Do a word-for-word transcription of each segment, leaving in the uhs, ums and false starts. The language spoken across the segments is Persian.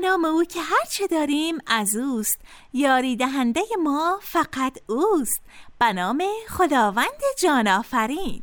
نام او که هر چه داریم از اوست، یاری دهنده ما فقط اوست، به نام خداوند جان آفرین.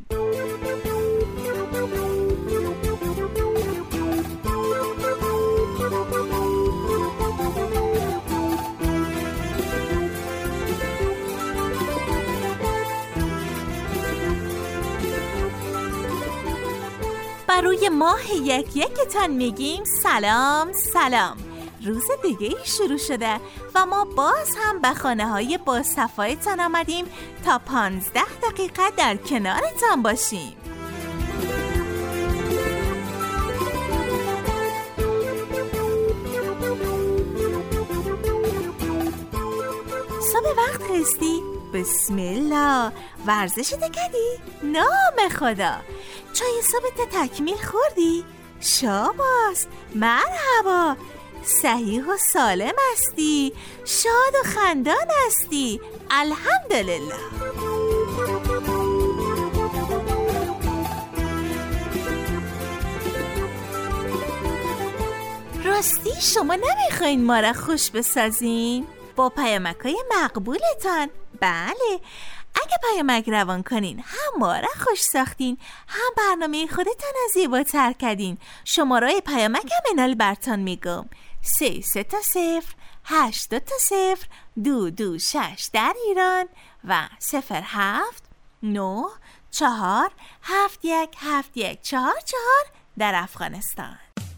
بروی ماه یک یکتان میگیم سلام سلام. روز دیگه ای شروع شده و ما باز هم به خانه های با صفایتان آمدیم تا پانزده دقیقه در کنارتان باشیم. صبح وقت خستی؟ بسم الله. ورزش دکدی؟ نام خدا. چای صبح تکمیل خوردی؟ شاباس، مرحبا. صحیح و سالم هستی، شاد و خندان هستی، الحمدلله. راستی شما نمیخواین ما را خوش بسازین؟ با پیامک‌های مقبولتان. بله، اگه پیامک روان کنین هم ما را خوش ساختین، هم برنامه خودتان را زیباتر کردین. شماره پیامک هم اینال برتان میگم: سه سه تا صفر هشت دو تا صفر دو دو شش در ایران و صفر هفت نه چهار هفت یک هفت یک چهار چهار در افغانستان.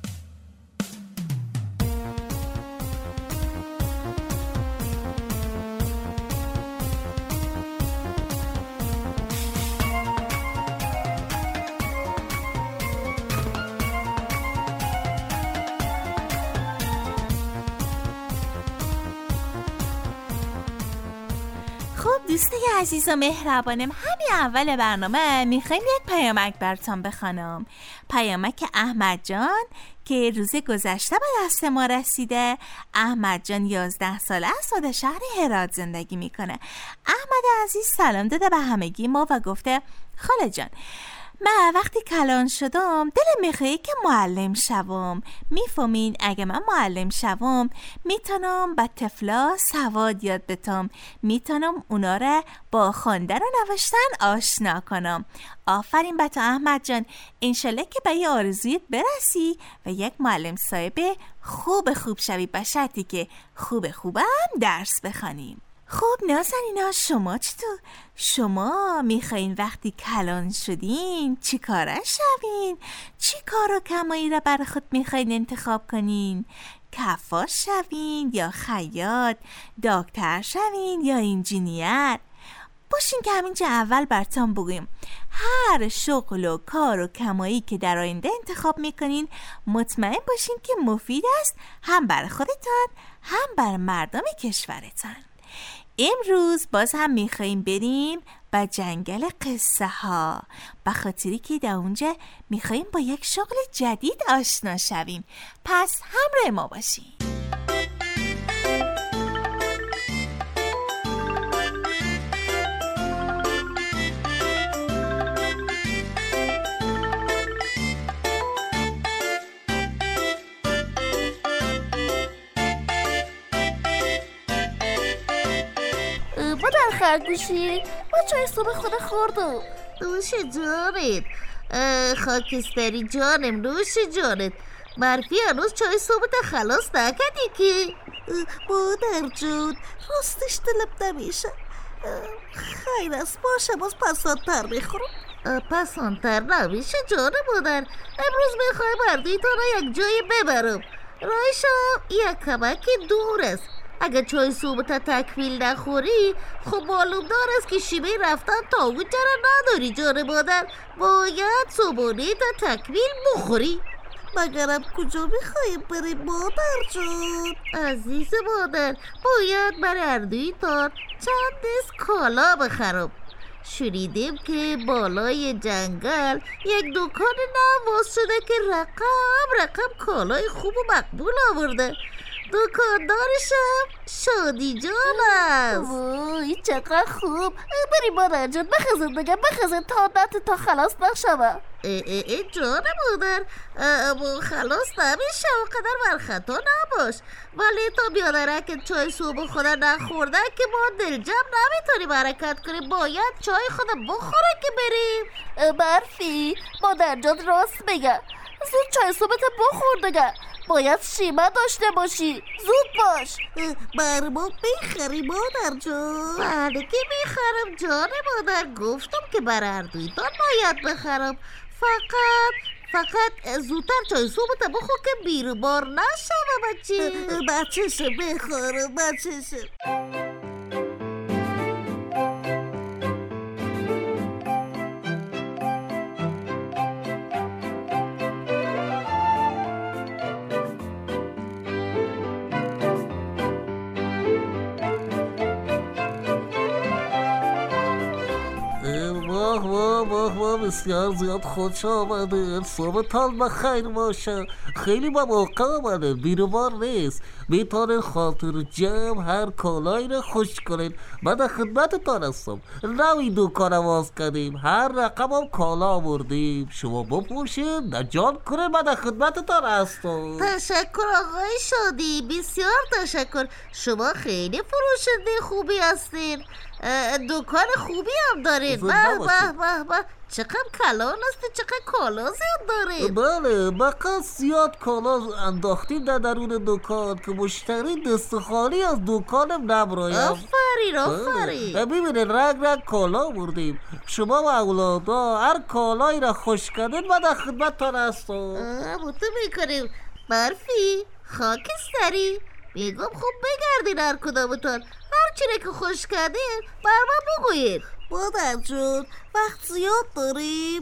خب دوستای عزیز و مهربانم، همین اول برنامه میخوایم یک پیامک براتون بخوانم. پیامک احمد جان که روز گذشته به دست ما رسیده. احمد جان یازده ساله است و در شهر هرات زندگی میکنه. احمد عزیز سلام داده به همگی ما و گفته خاله جان، من وقتی کلان شدم دلم میخواد که معلم شوم. میفهمین اگه من معلم شوم میتونم با طفلا سواد یاد بدم، میتونم اونا را با خواندن و نوشتن آشنا کنم. آفرین به تو احمد جان، انشالله که به یه آرزویت برسی و یک معلم صاحب خوب خوب شوی، به شرطی که خوب خوبم درس بخوانیم. خب نازنینا، شما چطور؟ شما میخواین وقتی کلان شدین چی کاره شوین؟ چی کار و کمایی را بر خود میخواین انتخاب کنین؟ کفاش شوین یا خیاط؟ دکتر شوین یا انجینیر؟ باشین که همینجا اول براتون بگیم هر شغل و کار و کمایی که در آینده انتخاب میکنین مطمئن باشین که مفید است، هم بر خودتان هم بر مردم کشورتان. امروز باز هم میخواییم بریم به جنگل قصه ها، به خاطری که در اونجا میخواییم با یک شغل جدید آشنا شویم. پس همراه ما باشیم. مادر خرگوشی، ما چای صبح خود خوردم. نوش جانت خاکستری جانم، نوش جانت. برفی هنوز چای صبح تا خلاص نکردی که؟ مادر جون راستش دلم نمیشه. خیر است، باشه باز پسانتر میخورم. پسانتر نمیشه جان مادر. امروز میخوای بردی تا را یک جای ببرم. راهشم یک کمک دور است. اگه چای صبح تا تکمیل نخوری خب معلوم دار است که شیبه رفتن تا اونجا را نداری جان مادر. باید صبحانه تا تکمیل بخوری. مگرم کجا میخواییم بریم مادر جون؟ عزیز مادر، باید برای اردویتان چند دست کالا بخرم. شنیدیم که بالای جنگل یک دکان نو باز شده که رقم رقم کالای خوب و مقبول آورده. دکاندارشم شادی جان است. وای چقدر خوب. بریم مادر جان بخزن دیگه، بخزن تا نت تا خلاص نشوه. اه اه اه جان مادر، اما خلاص نمیشه و قدر بر خطا نباش. ولی تا بیادرک چای صبح خود نخورده که ما دلجم نمیتونیم حرکت کنیم، باید چای خود بخوره که بریم. برفی مادر جان راست میگه، زود چای صبحت بخور دیگه، باید شیمه داشته باشی، زود باش. برمو میخری مادر جان؟ بله که میخرم جان مادر، گفتم که بر اردویتان باید بخرم. فقط فقط زودتر چای صبحت بخور که بیروبار نشوه بچه. بچهشه بخورم بچهشه. واه واه واه بسیار زیاد خوش آمده. صبحتان بخیر باشه. خیلی با موقع آمده، بیروبار نیست. میتونه خاطر جمع هر کالایی رو خوش کنین. من در خدمتتان هستم. نوی دکان باز کردیم، هر رقم هم کالا آوردیم، شما بپوشین نجات کنین. من در خدمتتان هستم. تشکر آقای شادی، بسیار تشکر. شما خیلی فروشنده خوبی هستین، دکان خوبی هم دارین. به به به به، چقدر کلان هستی، چقدر کالا زیاد دارین. بله، بقیه زیاد کالا انداختیم در درون دکان که مشتری دست خالی از دکانم نبراید. آفرین آفرین. ببینید رنگ رنگ کالا بردیم، شما و اولادا هر کالایی را خوش کردین من در خدمتتان هستم. بوته میکنیم. برفی خاکستری، میگم خوب بگردین هر کدامتان، هر چیره که خوش کردین بر من بگوید. مادر جون وقت زیاد داریم؟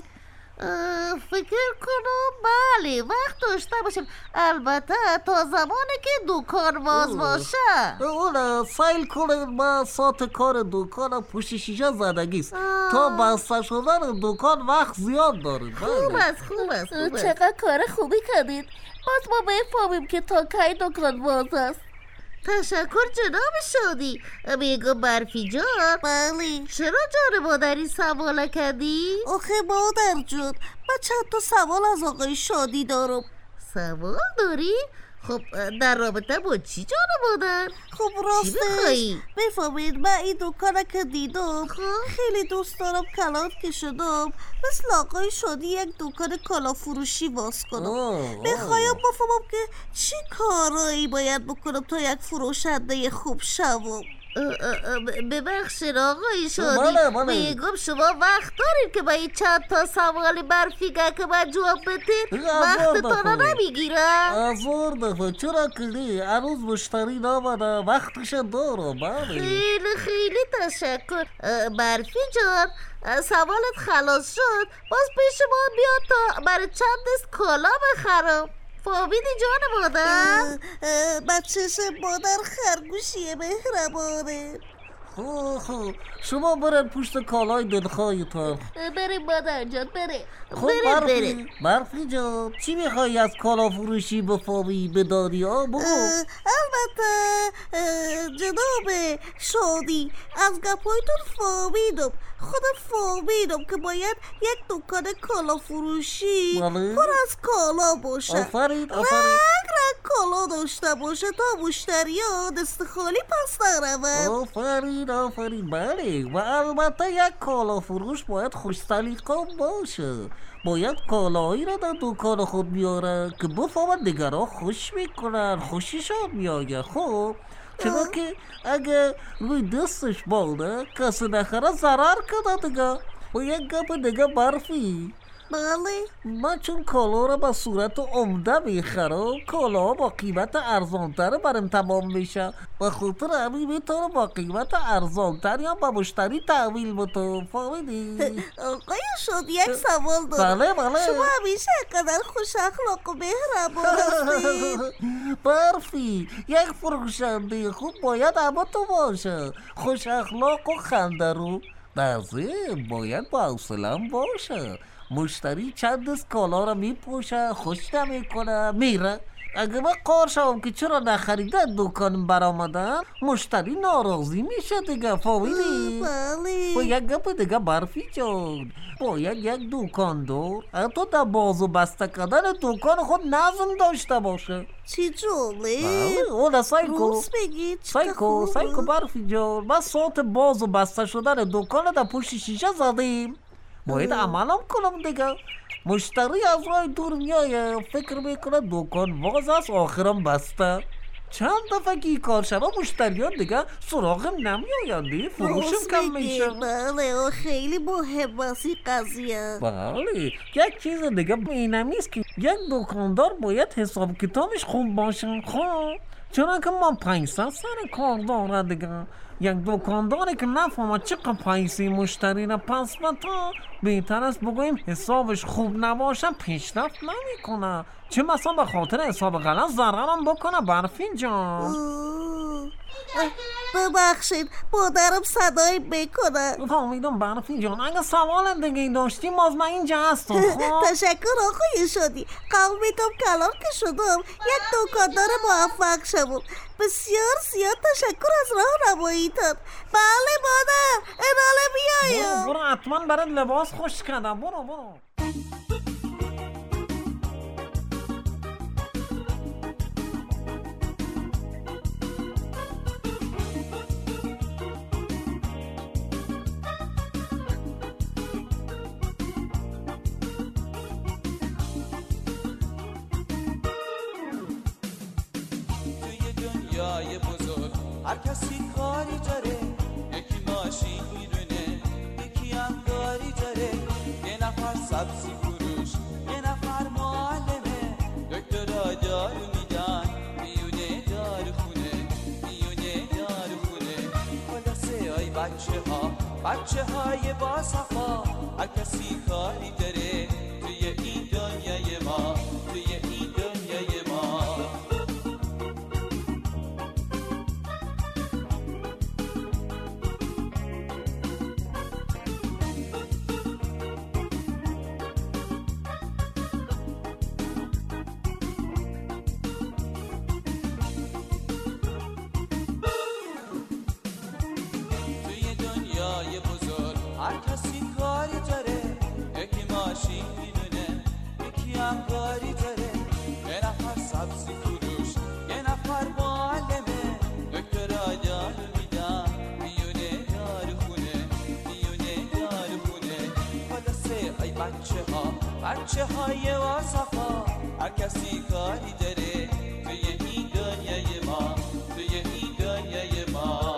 فکر کنم بله وقت داشته باشیم، البته تا زمانی که دکان باز باشه. اون سایل کنه ما ساعت کار دکان پشت شیشه زدگیست، تا بسته شدن دکان وقت زیاد داریم. خوب است خوب است خوب است. چقدر کار خوبی کردید، باز ما بفهمیم که تا کی دکان باز است. تشکر جناب شادی. میگم برفی جان. بله. چرا جان مادری سوال کردی؟ آخه مادر جون من چند تا سوال از آقای شادی دارم. سوال داری؟ خب در رابطه با چی جان مادر؟ خب راستش بفهمید من این دکانه که دیدم خیلی دوست دارم کلات که شدم مثل آقای شادی یک دکان کالا فروشی باز کنم. بخوایم بفهمم که چی کارایی باید بکنم تا یک فروشنده خوب شوم. ببخشید آقای شادی، میگم شما وقت دارید که با این چند تا سوال برفیگه که من جواب بدید؟ وقتتان نمیگیرم. ازور دفعه چرا کلی هنوز مشتری نامده، وقتش دارم. خیلی خیلی تشکر. برفی جان سوالت خلاص شد، باز پیش ما بیاد تا برای چند دست کالا بخرم. فهمیدی جان مادر؟ بچهش مادر خرگوشیه مهربانه. خوب خوب شما برن پشت کالای دلخواهیتان. بریم مادر جان بریم. خب برفی برفی جان چی میخوایی از کالا فروشی بفهمی بدانی ها بگو. البته جناب شادی از گپایتون فهمیدم، خودم فهمیدم که باید یک دکان کالا فروشی پر از کالا باشه. آفرین آفرین. رنگ رنگ کالا داشته باشه تا مشتری ها دست خالی پس نروند. آفرین آفرین. بله و البته یک کالا فروش باید خوش سلیقه باشه، باید کالاهایی را در دکان خود بیاره که بفهمن دیگران خوش میکنن، خوشیشان میآید. خب چرا که اگه روی دستش باده کسی نخره ضرر کنه دیگه. و یک گپ دیگه برفی، بله من چون کالا را به صورت عمده میخرم، کالا با قیمت ارزانتر برم تمام میشه، به خاطر همین میتونم با قیمت ارزانتر یا به مشتری تحویل بدم. فهمیدی؟ آقای شادی یک سوال دارم. بله بله. شما همیشه اینقدر خوش اخلاق و مهربان هستید. برفی یک فروشنده خوب باید اما تو باشه، خوش اخلاق و خندرو، در ضمن باید با حوصله‌ام باشه. مشتری چند دست کالا را میپوشه، خوش نمیکنه، میره. اگه من قار شوم که چرا نخریده دکان برآمدن مشتری ناراضی میشه دیگه، فهمیدی؟ بله. با یک گپ دیگه برفی جان، باید یک دکاندار حتی در باز و بسته کردن دکان خود نظم داشته باشه. چی جالب. بله اون سایکو روز بگی سایکو سایکو برفی جان، ما ساعت باز و بسته شدن دکان در پشت شیشه زدیم، باید عملم کنم دیگه. مشتری از راه دور میایه فکر میکنه دکان باز است آخرم بسته. چند دفعه که این کار شده مشتریان دیگه سراغم نمیایندی، فروشم کم میشه. بله خیلی مهم است این قضیه. بله یک چیز دیگه اینمیست که یک دکاندار باید حساب کتابش خوب باشه. خب چرا که ما پیسه سر کار داره دیگه. یک دکانداری که نفهمه چقدر پیسه مشتری را پس بده بهتر است بگوییم حسابش خوب نباشه پیشرفت نمیکنه. چه مثلا به خاطر حساب غلط ضررم بکنه برفین جان. ببخشید مادرم صدایی میکنه. فهمیدم برفین جان، اگه سوال دیگه داشتی باز من اینجا هستم. خب تشکر آقای شدی. قبول میتونم کلام که شدم یک دکاندار موفق شدم. بسیار زیاد تشکر از راه نماییتان. بله مادر اناله بیایم. برو برو حتما برات لباس خوش کردم. برو برو. دنیای بزرگ هر کسی کاری داره، یکی ماشین میدونه یکی هم گاری داره، یه نفر سبزی فروش یه نفر معلمه، دکترها دارو میدن میونه دارو خونه میونه دارو خونه. خلاصه ای بچه ها بچه های با صفا هر کسی کاری داره توی این دنیای ما توی این دنیای ما. هر کسی کاری داره، یکی ماشین میدونه یکی هم گاری داره، یه نفر سبزی فروش یه نفر معلمه، دکترها دارو میدن میونه دارو خونه میونه دارو خونه. خلاصه ای بچه ها بچه های واصفا هر کسی کاری داره توی این دنیای ما توی این دنیای ما.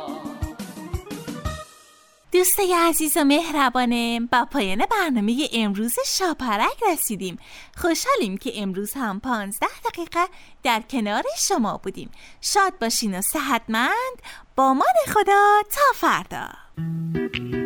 دوستای عزیز و مهربانم، با پایان برنامه امروز شاپرک رسیدیم. خوشحالیم که امروز هم پانزده دقیقه در کنار شما بودیم. شاد باشین و صحتمند. با مان خدا تا فردا.